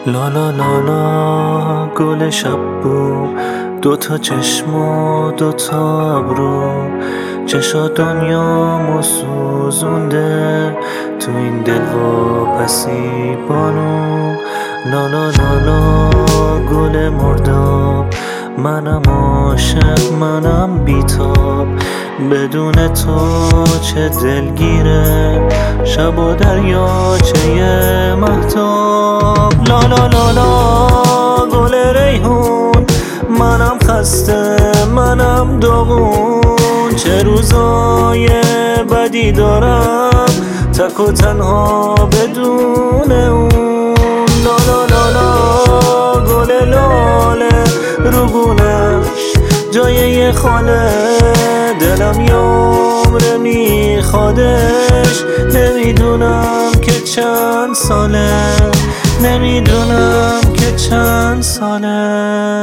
لا لا لا لا گل شب بو، دوتا چشم و دوتا ابرو، چشا دنیامو سوزونده تو این دل واپسی بانو. لا لا لا لا گل مرداب، منم عاشق منم بیتاب، بدون تو چه دلگیره شب و دریاچه مهتاب. لا لا لا لا گل ریحون، منم خسته منم داغون، چه روزای بدی دارم تک و تنها بدون اون. لا لا لا لا گل لاله روگونش جای یه خاله، دلم یه عمره میخوادش، نمیدونم که چند ساله، نمیدونم که چند ساله.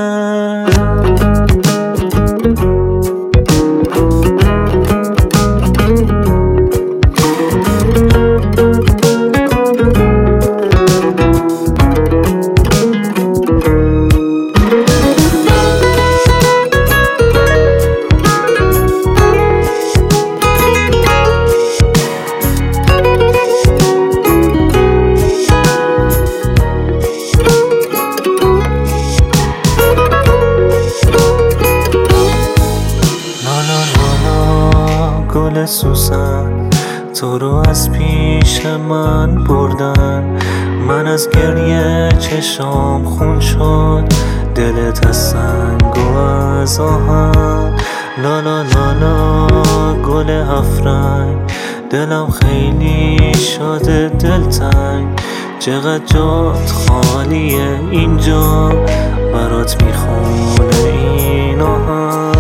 گل سوسن تو رو از پیش من بردن، من از گریه چشام خون شد، دلت از سنگ و از آهن. لا لا لا لا گل هفرنگ، دلم خیلی شده دلتنگ، چقدر جات خالیه اینجا، برات میخونه این آهنگ.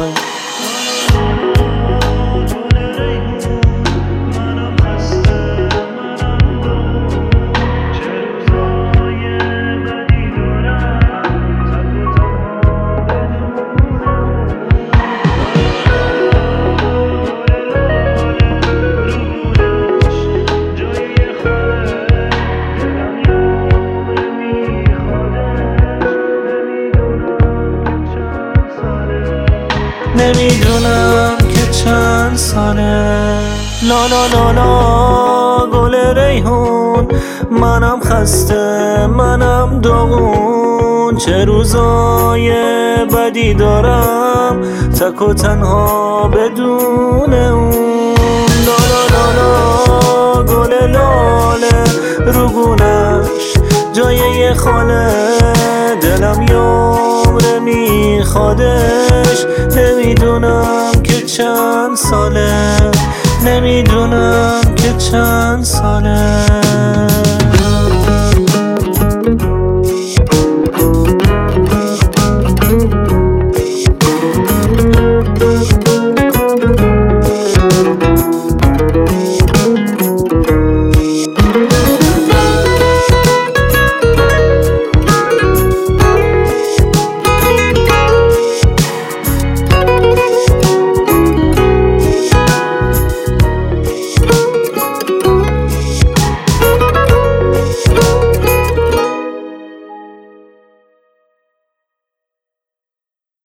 نمیدونم که چند ساله. لا لا لا لا گل ریحون، منم خسته منم داغون، چه روزای بدی دارم تک و تنها بدون اون. لا لا لا لا گل لاله روگونش جای یه خاله، دلم یه عمره میخوادش، نمیدونم که چند ساله، نمیدونم که چند ساله.